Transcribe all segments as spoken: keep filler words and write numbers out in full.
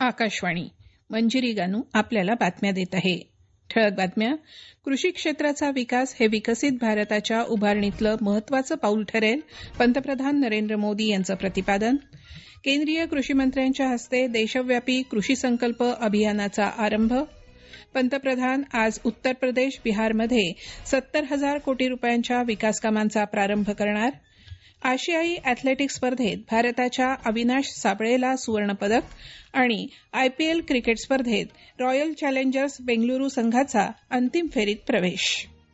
आकाशवाणी. मंजिरी गानू आपल्याला बातम्या देत आहे. ठळक बातम्या. कृषी क्षेत्राचा विकास हे विकसित भारताच्या उभारणीतलं महत्वाचं पाऊल ठरेल, पंतप्रधान नरेंद्र मोदी यांचं प्रतिपादन. केंद्रीय कृषी मंत्र्यांच्या हस्ते देशव्यापी कृषी संकल्प अभियानाचा आरंभ. पंतप्रधान आज उत्तर प्रदेश, बिहारमध्ये सत्तर हजार कोटी रुपयांच्या विकासकामांचा प्रारंभ करणार. आशियाई अॅथलेटिक्स स्पर्धेत भारताच्या अविनाश साबळेला सुवर्णपदक आणि आयपीएल क्रिकेट स्पर्धेत रॉयल चॅलेंजर्स बेंगळुरू संघाचा अंतिम फेरीत प्रवेश.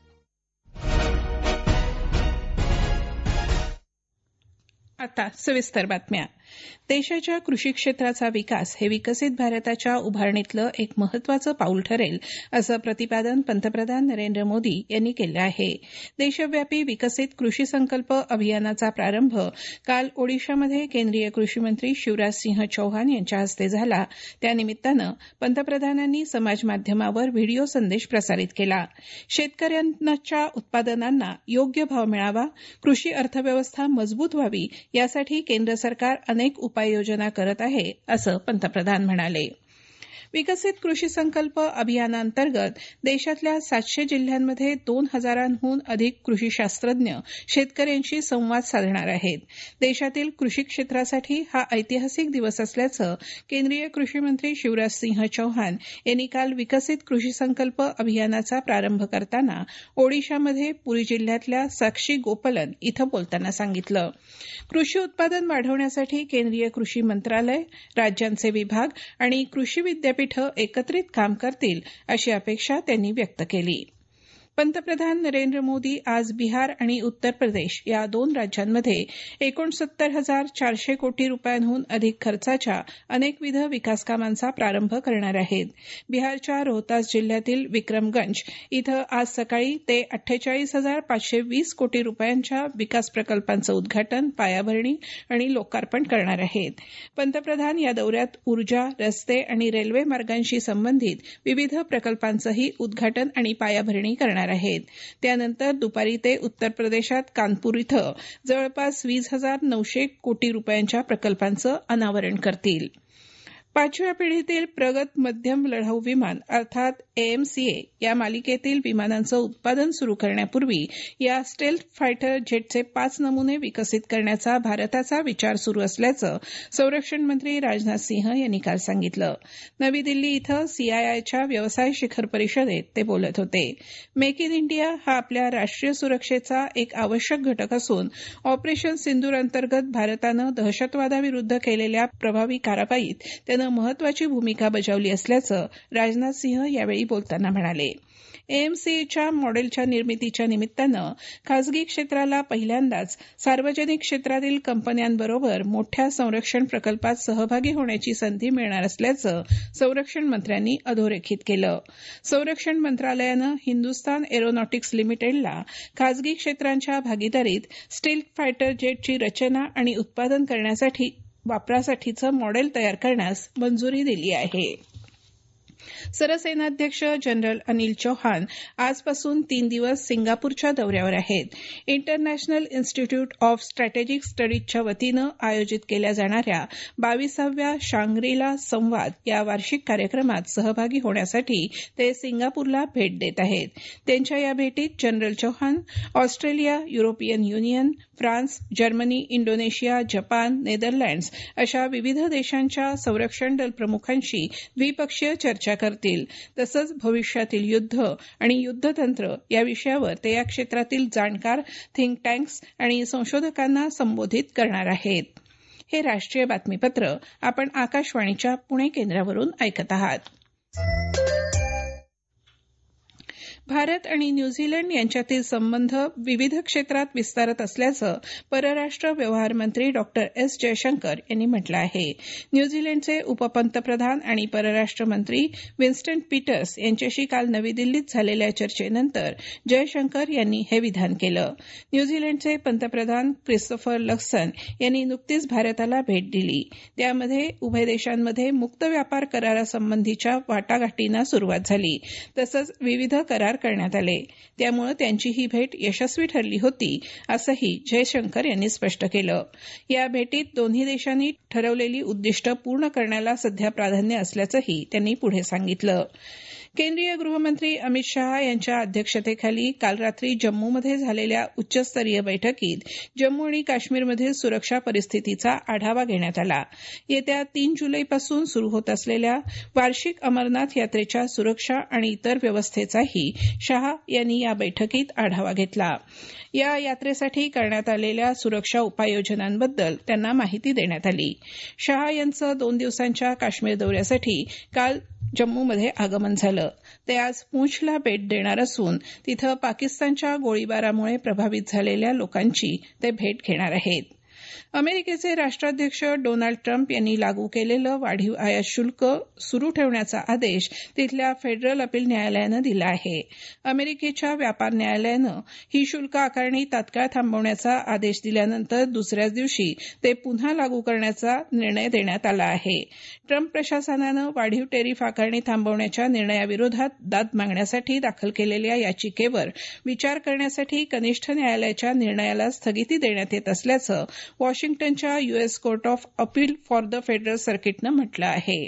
आता सविस्तर बातम्या. देशाच्या कृषी क्षेत्राचा विकास हे विकसित भारताच्या उभारणीतलं एक महत्वाचं पाऊल ठरेल, असं प्रतिपादन पंतप्रधान नरेंद्र मोदी यांनी केलं आहे. देशव्यापी विकसित कृषी संकल्प अभियानाचा प्रारंभ काल ओडिशामध्ये केंद्रीय कृषी मंत्री शिवराज सिंह चौहान यांच्या हस्ते झाला. त्यानिमित्तानं पंतप्रधानांनी समाज माध्यमावर व्हिडिओ संदेश प्रसारित केला. शेतकऱ्यांच्या उत्पादनांना योग्य भाव मिळावा, कृषी अर्थव्यवस्था मजबूत व्हावी यासाठी केंद्र सरकार अनेक उपाययोजना करत आहे, असं पंतप्रधान म्हणाले. विकसित कृषी संकल्प अभियानांतर्गत देशातल्या सातशे जिल्ह्यांमध्ये दोन हजारांहून अधिक कृषी शास्त्रज्ञ शेतकऱ्यांशी संवाद साधणार आहेत. देशातील कृषी क्षेत्रासाठी हा ऐतिहासिक दिवस असल्याचं केंद्रीय कृषी मंत्री शिवराज सिंह चौहान यांनी काल विकसित कृषी संकल्प अभियानाचा प्रारंभ करताना ओडिशामध्ये पुरी जिल्ह्यातल्या साक्षी गोपलन इथं बोलताना सांगितलं. कृषी उत्पादन वाढवण्यासाठी केंद्रीय कृषी मंत्रालय, राज्यांचे विभाग आणि कृषी विद्यापीठ एकत्रित काम करतील, अशी अपेक्षा त्यांनी व्यक्त केली. पंतप्रधान नरेंद्र मोदी आज बिहार आणि उत्तर प्रदेश या दोन राज्यांमध्ये एकोणसत्तर हजार चारशे कोटी रुपयांहून अधिक खर्चाच्या अनेकविध विकासकामांचा प्रारंभ करणार आहेत. बिहारच्या रोहतास जिल्ह्यातील विक्रमगंज इथं आज सकाळी ते अठ्ठेचाळीस हजार पाचशे वीस कोटी रुपयांच्या विकास प्रकल्पांचं उद्घाटन, पायाभरणी आणि लोकार्पण करणार आहेत. पंतप्रधान या दौऱ्यात ऊर्जा, रस्ते आणि रेल्वे मार्गांशी संबंधित विविध प्रकल्पांचंही उद्घाटन आणि पायाभरणी करणार आहेत. त्यानंतर दुपारी ते उत्तर प्रदेशात कानपूर इथं जवळपास वीस हजार नऊशे कोटी रुपयांच्या प्रकल्पांचं अनावरण करतील. पाचव्या पिढीतील प्रगत मध्यम लढाऊ विमान अर्थात एएमसीए या मालिकेतील विमानांचं उत्पादन सुरू करण्यापूर्वी या स्टेल्थ फायटर जेटचे पाच नमुने विकसित करण्याचा भारताचा विचार सुरू असल्याचं संरक्षण मंत्री राजनाथ सिंह यांनी काल सांगितलं. नवी दिल्ली इथं सीआयआयच्या व्यवसाय शिखर परिषदेत ते बोलत होते. मेक इन इंडिया हा आपल्या राष्ट्रीय सुरक्षेचा एक आवश्यक घटक असून ऑपरेशन सिंदूर अंतर्गत भारतानं दहशतवादाविरुद्ध केलेल्या प्रभावी कारवाईत त्यानं महत्वाची भूमिका बजावली असल्याचं राजनाथ सिंह यावेळी बोलताना म्हणाले. एएमसीएच्या मॉडेलच्या निर्मितीच्या निमित्तानं खासगी क्षेत्राला पहिल्यांदाच सार्वजनिक क्षेत्रातील कंपन्यांबरोबर मोठ्या संरक्षण प्रकल्पात सहभागी होण्याची संधी मिळणार असल्याचं संरक्षण मंत्र्यांनी अधोरेखित केलं. संरक्षण मंत्रालयानं हिंदुस्तान एरोनॉटिक्स लिमिटेडला खासगी क्षेत्रांच्या भागीदारीत स्टील्थ फायटर जेटची रचना आणि उत्पादन करण्यासाठी वापरासाठीचं मॉडेल तयार करण्यास मंजुरी दिली आहे. सरसेनाध्यक्ष जनरल अनिल चौहान आजपासून तीन दिवस सिंगापूरच्या दौऱ्यावर आहेत. इंटरनॅशनल इन्स्टिट्यूट ऑफ स्ट्रॅटेजिक स्टडीजच्या वतीनं आयोजित केल्या जाणाऱ्या बावीसाव्या शांग्री-ला संवाद या वार्षिक कार्यक्रमात सहभागी होण्यासाठी ते सिंगापूरला भेट देत आहेत. त्यांच्या या भेटीत general Chauhan Australia, European Union, France, Germany, Indonesia, Japan, Netherlands अशा विविध देशांच्या संरक्षण दल प्रमुखांशी द्विपक्षीय चर्चा करतील. तसंच भविष्यातील युद्ध आणि युद्धतंत्र या विषयावर ते या क्षेत्रातील जाणकार, थिंक टँक्स आणि संशोधकांना संबोधित करणार आहेत. हे राष्ट्रीय बातमीपत्र आपण आकाशवाणीच्या पुणे केंद्रावरून ऐकत आहात. भारत आणि न्यूझीलंड यांच्यातील संबंध विविध क्षेत्रात विस्तारत असल्याचं परराष्ट्र व्यवहार मंत्री डॉक्टर एस जयशंकर यांनी म्हटलं आहे. न्यूझीलंडचे उपपंतप्रधान आणि परराष्ट्र मंत्री विन्स्टन पीटर्स यांच्याशी काल नवी दिल्लीत झालेल्या चर्चेनंतर जयशंकर यांनी हे विधान केलं. न्यूझीलंडचे पंतप्रधान क्रिस्तोफर लक्सन यांनी नुकतीच भारताला भेट दिली. त्यामध्ये उभय देशांमध्ये मुक्त व्यापार करारासंबंधीच्या वाटाघाटींना सुरुवात झाली. तसंच विविध करार करण्यात आले त्यामुळे त्यांची ही भेट यशस्वी ठरली होती असंही जयशंकर यांनी स्पष्ट केलं या भेटीत दोन्ही देशांनी ठरवलेली उद्दिष्ट पूर्ण करण्याला सध्या प्राधान्य असल्याचंही त्यांनी पुढे सांगितलं केंद्रीय गृहमंत्री अमित शहा यांच्या अध्यक्षतेखाली काल रात्री जम्मूमध्ये झालेल्या उच्चस्तरीय बैठकीत जम्मू आणि काश्मीरमधील सुरक्षा परिस्थितीचा आढावा घेण्यात आला येत्या तीन जुलैपासून सुरू होत असलेल्या वार्षिक अमरनाथ यात्रेच्या सुरक्षा आणि इतर व्यवस्थेचाही शहा यांनी या बैठकीत आढावा घेतला या यात्रेसाठी करण्यात आलेल्या सुरक्षा उपाययोजनांबद्दल त्यांना माहिती देण्यात आली शहा यांचं दोन दिवसांच्या काश्मीर दौऱ्यासाठी काल जम्मूमध्ये आगमन झालं ते आज पूंछला भेट देणार असून तिथं पाकिस्तानच्या गोळीबारामुळे प्रभावित झालेल्या लोकांची ते भेट घेणार आहेत अमेरिकेचे राष्ट्राध्यक्ष डोनाल्ड ट्रम्प यांनी लागू केलेलं वाढीव आयात शुल्क सुरू ठेवण्याचा आदेश तिथल्या फेडरल अपील न्यायालयानं दिला आहे अमेरिकेच्या व्यापार न्यायालयानं ही शुल्क आकारणी तात्काळ थांबवण्याचा आदेश दिल्यानंतर दुसऱ्याच दिवशी ते पुन्हा लागू करण्याचा निर्णय देण्यात आला आहे ट्रम्प प्रशासनानं वाढीव टेरिफ आकारणी थांबवण्याच्या निर्णयाविरोधात दाद मागण्यासाठी दाखल केलेल्या याचिकेवर विचार करण्यासाठी कनिष्ठ न्यायालयाच्या निर्णयाला स्थगिती देण्यात येत असल्याचं वॉशिंग्टनच्या US Court of Appeal for the Federal सर्किटनं म्हटलं आहे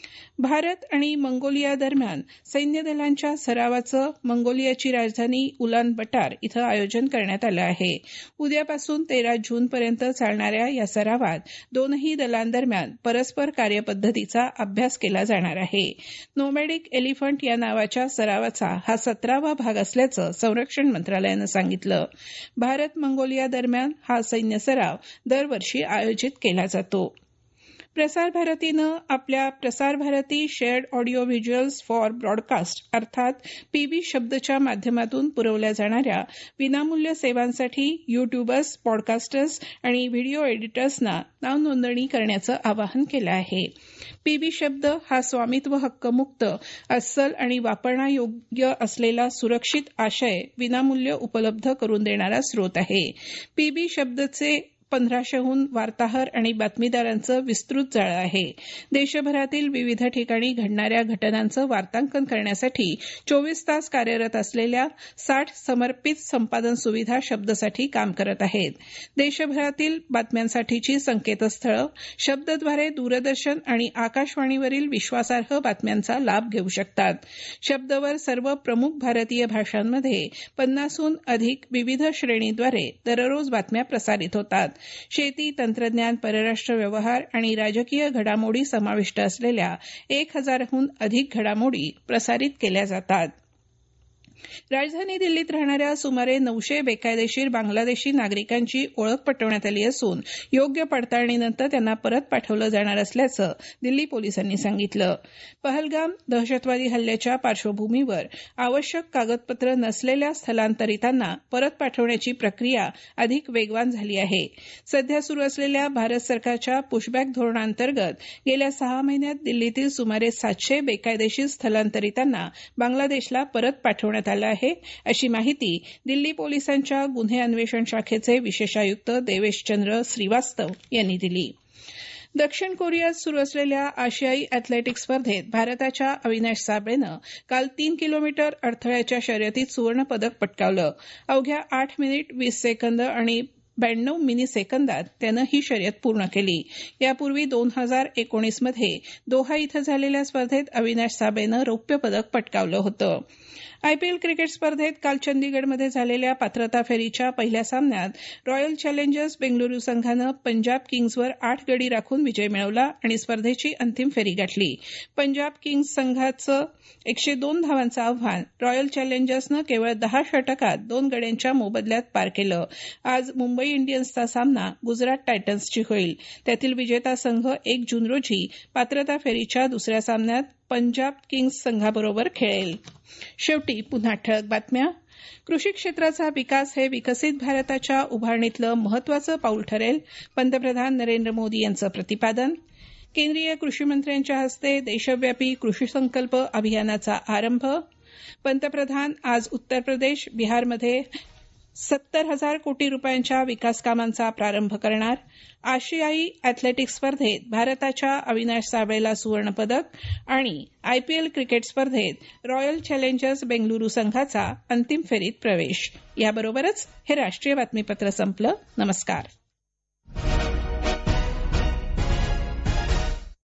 भारत आणि मंगोलिया दरम्यान सैन्य दलांच्या सरावाचं मंगोलियाची राजधानी उलान बटार इथं आयोजन करण्यात आलं आहे उद्यापासून तेरा जूनपर्यंत चालणाऱ्या या सरावात दोनही दलांदरम्यान परस्पर कार्यपद्धतीचा अभ्यास केला जाणार आहे नोमॅडिक एलिफंट या नावाच्या सरावाचा हा सतरावा भाग असल्याचं संरक्षण मंत्रालयानं सांगितलं भारत मंगोलिया दरम्यान हा सैन्य सराव दरवर्षी आयोजित केला जातो प्रसार भारतीनं आपल्या Prasar Bharati shared audio visuals for broadcast अर्थात पीबी शब्दच्या माध्यमातून पुरवल्या जाणाऱ्या विनामूल्य सेवांसाठी युट्यूबर्स पॉडकास्टर्स आणि व्हिडिओ एडिटर्सना नावनोंदणी करण्याचं आवाहन केलं आहे पीबी शब्द हा स्वामित्व हक्क मुक्त अस्सल आणि वापरण्यायोग्य असलेला सुरक्षित आशय विनामूल्य उपलब्ध करून देणारा स्रोत आहे पीबी शब्दचे पंधराशेहून वार्ताहर आणि बातमीदारांचं विस्तृत जाळं आहे देशभरातील विविध ठिकाणी घडणाऱ्या घटनांचं वार्तांकन करण्यासाठी चोवीस तास कार्यरत असलेल्या साठ समर्पित संपादन सुविधा शब्दसाठी काम करत आहेत देशभरातील बातम्यांसाठीची संकेतस्थळं शब्दद्वारे दूरदर्शन आणि आकाशवाणीवरील विश्वासार्ह बातम्यांचा लाभ घेऊ शकतात शब्दवर सर्व प्रमुख भारतीय भाषांमध्ये पन्नासहून अधिक विविध श्रेणीद्वारे दररोज बातम्या प्रसारित होतात शेती तंत्रज्ञान परराष्ट्र व्यवहार आणि राजकीय घडामोडी समाविष्ट असलेल्या एक हजारहून अधिक घडामोडी प्रसारित केल्या जातात राजधानी दिल्लीत राहणाऱ्या सुमारे नऊशे बेकायदेशीर बांगलादेशी नागरिकांची ओळख पटवण्यात आली असून योग्य पडताळणीनंतर त्यांना परत पाठवलं जाणार असल्याचं दिल्ली पोलिसांनी सांगितलं पहलगाम दहशतवादी हल्ल्याच्या पार्श्वभूमीवर आवश्यक कागदपत्र नसलेल्या स्थलांतरितांना परत पाठवण्याची प्रक्रिया अधिक वेगवान झाली आहे सध्या सुरू असलेल्या भारत सरकारच्या पुशबॅक धोरणांतर्गत गेल्या सहा महिन्यात दिल्लीतील सुमारे सातशे बेकायदेशीर स्थलांतरितांना बांगलादेशला परत पाठवण्यात आलं आहे अशी माहिती दिल्ली पोलिसांच्या गुन्हे अन्वेषण शाखेचे विशेष आयुक्त देवेशचंद्र श्रीवास्तव यांनी दिली दक्षिण कोरियात सुरू असलेल्या आशियाई अॅथलेटिक्स स्पर्धेत भारताच्या अविनाश साबळेनं काल तीन किलोमीटर अडथळ्याच्या शर्यतीत सुवर्णपदक पटकावलं अवघ्या आठ मिनिट वीस सेकंद आणि ब्याण्णव मिनी सेकंदात त्यानं ही शर्यत पूर्ण केली यापूर्वी दोन हजार एकोणीसमध्ये दोहा इथं झालेल्या स्पर्धेत अविनाश साबळेनं रौप्य पदक पटकावलं होतं आयपीएल क्रिकेट स्पर्धेत काल चंदीगडमध्ये झालेल्या पात्रता फेरीच्या पहिल्या सामन्यात रॉयल चॅलेंजर्स बेंगळुरू संघानं पंजाब किंग्जवर आठ गडी राखून विजय मिळवला आणि स्पर्धेची अंतिम फेरी गाठली पंजाब किंग्ज संघाचं एकशे दोन धावांचं आव्हान रॉयल चॅलेंजर्सनं केवळ दहा षटकात दोन गड्यांच्या मोबदल्यात पार केलं आज मुंबई इंडियन्सचा सामना गुजरात टायटन्सची होईल त्यातील विजेता संघ एक जून रोजी पात्रता फेरीच्या दुसऱ्या सामन्यात पंजाब किंग्ज संघाबरोबर खेळेल शेवटी पुन्हा ठळक बातम्या कृषी क्षेत्राचा विकास हे विकसित भारताच्या उभारणीतलं महत्वाचं पाऊल ठरेल पंतप्रधान नरेंद्र मोदी यांचं प्रतिपादन केंद्रीय कृषी मंत्र्यांच्या हस्ते देशव्यापी कृषी संकल्प अभियानाचा आरंभ पंतप्रधान आज उत्तर प्रदेश बिहारमध्ये सत्तर हजार कोटी रुपयांच्या विकास कामांचा प्रारंभ करणार. आशियाई अॅथलेटिक्स स्पर्धेत भारताच्या अविनाश साबळेला सुवर्णपदक आणि आयपीएल क्रिकेट स्पर्धेत रॉयल चॅलेंजर्स बेंगलुरू संघाचा अंतिम फेरीत प्रवेश. याबरोबरच हे राष्ट्रीय बातमीपत्र संपलं. नमस्कार.